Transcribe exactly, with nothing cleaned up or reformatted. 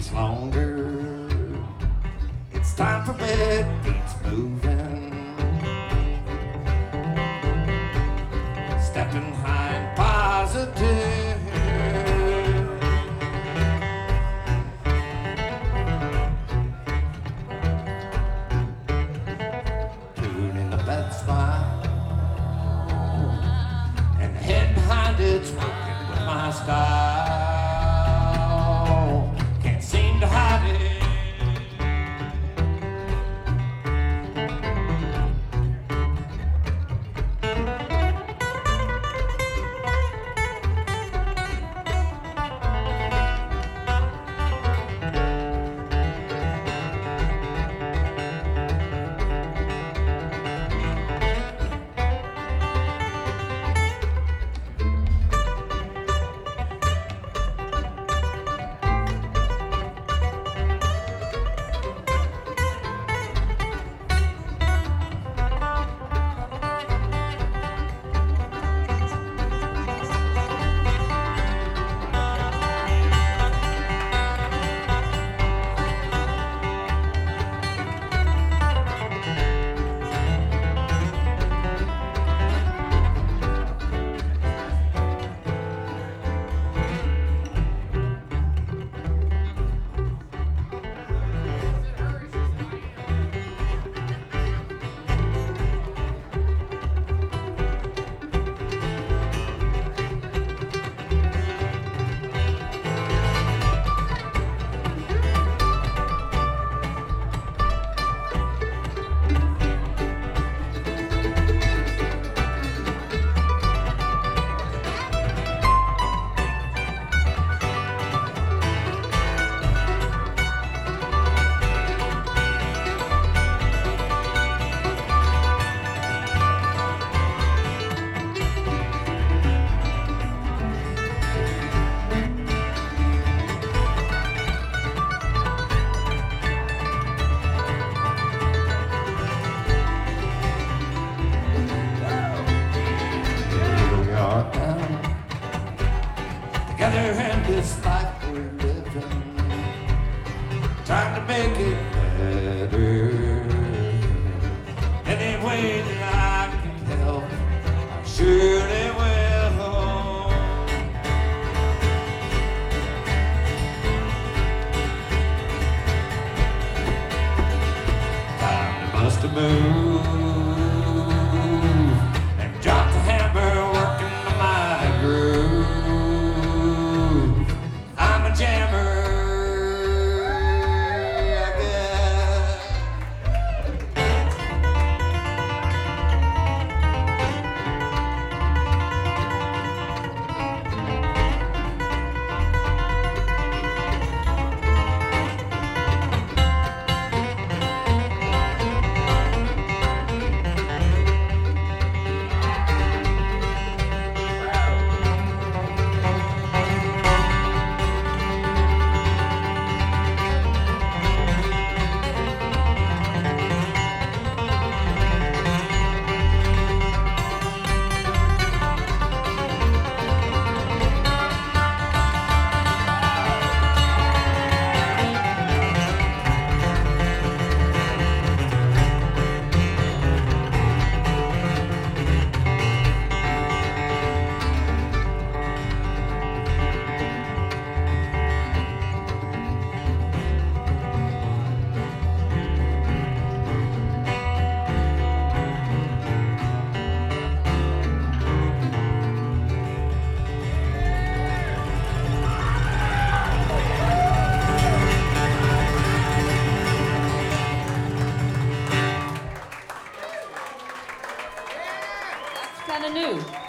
days longer. It's time for bed, feet's moving. Stepping high and positive. Tuning the bed smile. And the head behind it's working with my style. Can't seem to hide it. Together in this life we're living, trying to make it better. Any way that I can help, I surely will. Time to bust a move and drop the hammer, working to my groove. Kind of new.